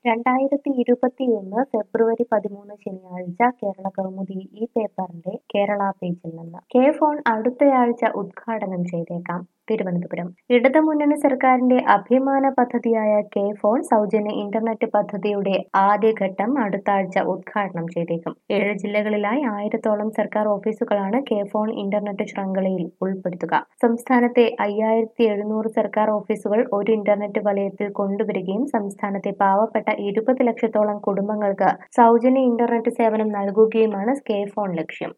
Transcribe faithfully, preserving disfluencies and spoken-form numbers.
രണ്ടായിരത്തി ഇരുപത്തിയൊന്ന് ഫെബ്രുവരി പതിമൂന്ന് ശനിയാഴ്ച കേരള കൗമുദി ഈ പേപ്പറിന്റെ കേരള പേജിൽ നിന്ന് കെ ഫോൺ അടുത്തയാഴ്ച ഉദ്ഘാടനം ചെയ്തേക്കാം. തിരുവനന്തപുരം ഇടതുമുന്നണി സർക്കാരിന്റെ അഭിമാന പദ്ധതിയായ കെ ഫോൺ സൗജന്യ ഇന്റർനെറ്റ് പദ്ധതിയുടെ ആദ്യഘട്ടം അടുത്ത ആഴ്ച ഉദ്ഘാടനം ചെയ്തേക്കും. ഏഴ് ജില്ലകളിലായി ആയിരത്തോളം സർക്കാർ ഓഫീസുകളാണ് കെ ഫോൺ ഇന്റർനെറ്റ് ശൃംഖലയിൽ ഉൾപ്പെടുത്തുക. സംസ്ഥാനത്തെ അയ്യായിരത്തി എഴുന്നൂറ് സർക്കാർ ഓഫീസുകൾ ഒരു ഇന്റർനെറ്റ് വലയത്തിൽ കൊണ്ടുവരികയും സംസ്ഥാനത്തെ പാവപ്പെട്ട ഇരുപത് ലക്ഷത്തോളം കുടുംബങ്ങൾക്ക് സൗജന്യ ഇന്റർനെറ്റ് സേവനം നൽകുകയുമാണ് കെ ഫോൺ ലക്ഷ്യം.